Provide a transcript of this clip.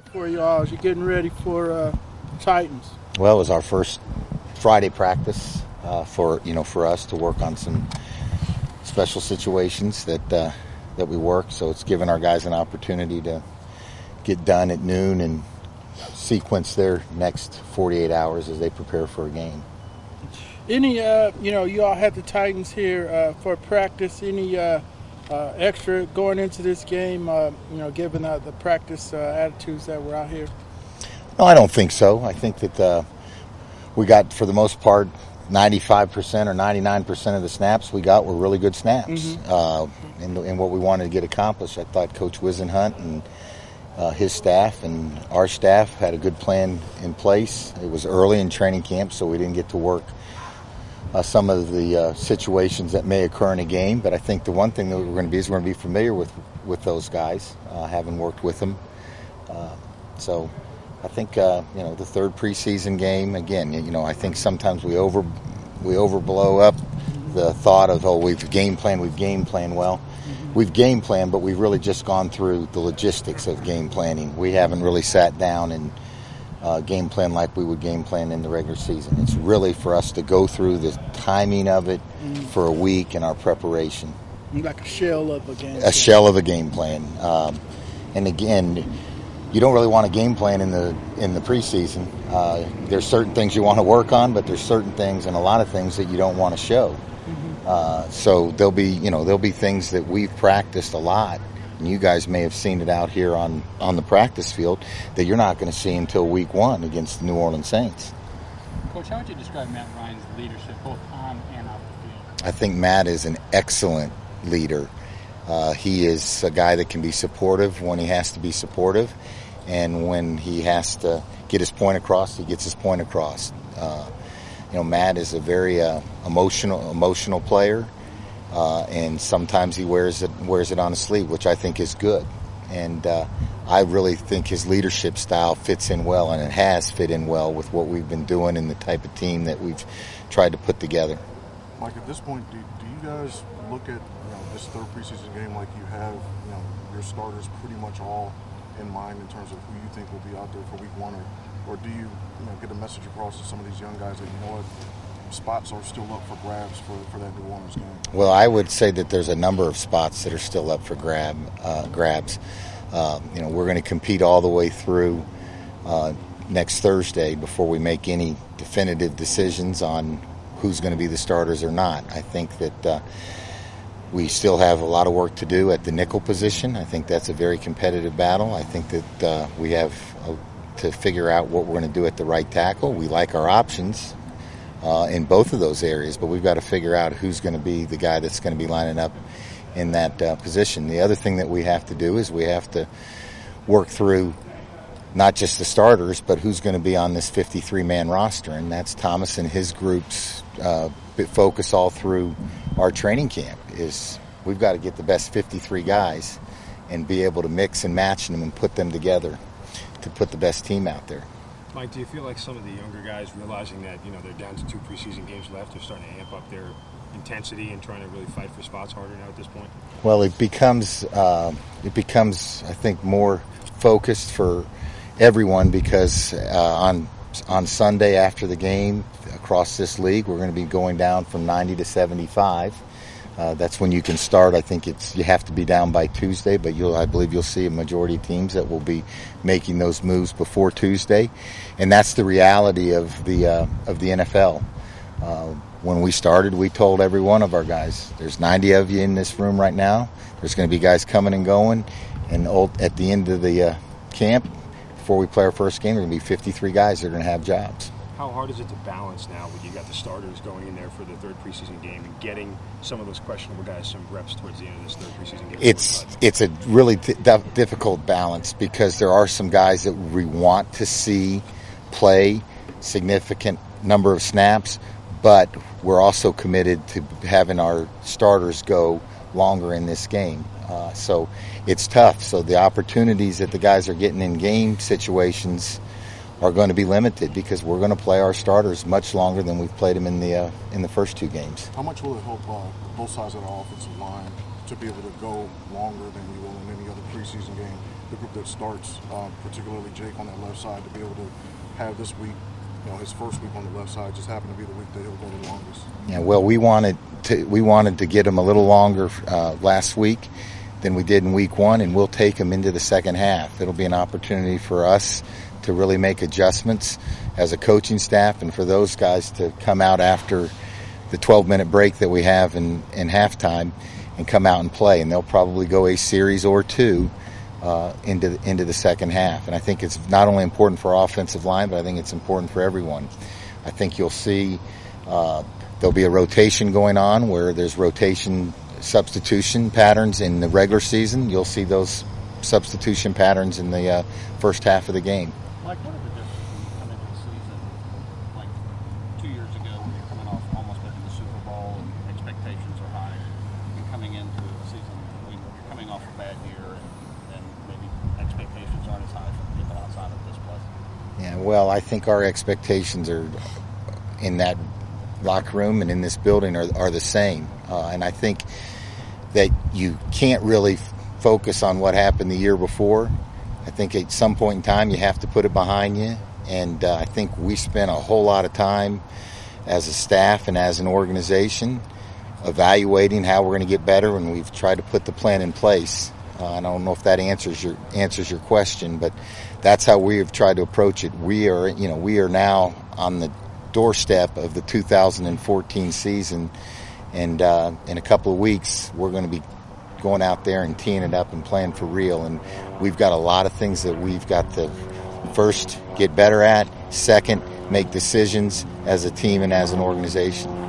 for you all as you're getting ready for Titans? Well, it was our first Friday practice for us to work on some special situations that we work. So it's given our guys an opportunity to get done at noon and sequence their next 48 hours as they prepare for a game. Any, you all had the Titans here for practice. Any extra going into this game, given the practice attitudes that were out here? No, I don't think so. I think that we got, for the most part, 95% or 99% of the snaps we got were really good snaps. And what we wanted to get accomplished, I thought Coach Wisenhunt and his staff and our staff had a good plan in place. It was early in training camp, so we didn't get to work some of the situations that may occur in a game. But I think the one thing that we're going to be familiar with those guys, having worked with them. So I think the third preseason game, again, I think sometimes we overblow up the thought of, we've game planned well. We've game planned, but we've really just gone through the logistics of game planning. We haven't really sat down and game plan like we would game plan in the regular season. It's really for us to go through the timing of it for a week in our preparation. Like a shell of a game plan. A shell of a game plan. And again, you don't really want a game plan in the preseason. There's certain things you want to work on, but there's certain things and a lot of things that you don't want to show. So there'll be things that we've practiced a lot, and you guys may have seen it out here on the practice field, that you're not going to see until week 1 against the New Orleans Saints. Coach, how would you describe Matt Ryan's leadership, both on and off the field? I think Matt is an excellent leader. He is a guy that can be supportive when he has to be supportive, and when he has to get his point across, he gets his point across. Matt is a very emotional player, and sometimes he wears it on his sleeve, which I think is good. And I really think his leadership style fits in well, and it has fit in well with what we've been doing and the type of team that we've tried to put together. Mike, at this point, do you guys look at this third preseason game like you have your starters pretty much all in mind in terms of who you think will be out there for week 1, or do you get a message across to some of these young guys that spots are still up for grabs for that New Orleans game? Well, I would say that there's a number of spots that are still up for grabs. We're going to compete all the way through next Thursday before we make any definitive decisions on who's going to be the starters or not. I think that we still have a lot of work to do at the nickel position. I think that's a very competitive battle. I think that we have to figure out what we're going to do at the right tackle. We like our options in both of those areas, but we've got to figure out who's going to be the guy that's going to be lining up in that position. The other thing that we have to do is we have to work through not just the starters, but who's going to be on this 53-man roster, and that's Thomas and his group's focus all through our training camp. Is we've got to get the best 53 guys and be able to mix and match them and put them together to put the best team out there. Mike, do you feel like some of the younger guys, realizing that they're down to 2 preseason games left, are starting to amp up their intensity and trying to really fight for spots harder now at this point? Well, it becomes I think more focused for everyone because on Sunday after the game across this league, we're going to be going down from 90 to 75. That's when you can start. I think you have to be down by Tuesday, but I believe you'll see a majority of teams that will be making those moves before Tuesday, and that's the reality of the NFL. When we started, we told every one of our guys, there's 90 of you in this room right now. There's going to be guys coming and going, and at the end of the camp, before we play our first game, there are going to be 53 guys that are going to have jobs. How hard is it to balance now when you got the starters going in there for the third preseason game and getting some of those questionable guys some reps towards the end of this third preseason game? It's a really difficult balance because there are some guys that we want to see play significant number of snaps, but we're also committed to having our starters go longer in this game. So it's tough. So the opportunities that the guys are getting in game situations are going to be limited because we're going to play our starters much longer than we've played them in the first 2 games. How much will it help both sides of the offensive line to be able to go longer than you will in any other preseason game the group that starts, particularly Jake on that left side, to be able to have this week, his first week on the left side, just happened to be the week that he'll go the longest? Yeah, well, we wanted to get him a little longer last week than we did in week one, and we'll take him into the second half. It'll be an opportunity for us to really make adjustments as a coaching staff, and for those guys to come out after the 12-minute break that we have in halftime and come out and play. And they'll probably go a series or two into the second half. And I think it's not only important for our offensive line, but I think it's important for everyone. I think you'll see there'll be a rotation going on where there's rotation substitution patterns in the regular season. You'll see those substitution patterns in the first half of the game. Mike, what are the differences when you come into the season, like 2 years ago when you're coming off almost making the Super Bowl and expectations are high, and coming into a season when you're coming off a bad year and maybe expectations aren't as high for people outside of this place? Yeah, well, I think our expectations are in that locker room and in this building are the same. And I think that you can't really focus on what happened the year before. I think at some point in time you have to put it behind you. And I think we spent a whole lot of time as a staff and as an organization evaluating how we're going to get better, and we've tried to put the plan in place. I don't know if that answers your question, but that's how we have tried to approach it. We are now on the doorstep of the 2014 season, and in a couple of weeks we're going to be going out there and teeing it up and playing for real. And we've got a lot of things that we've got to first get better at, second make decisions as a team and as an organization.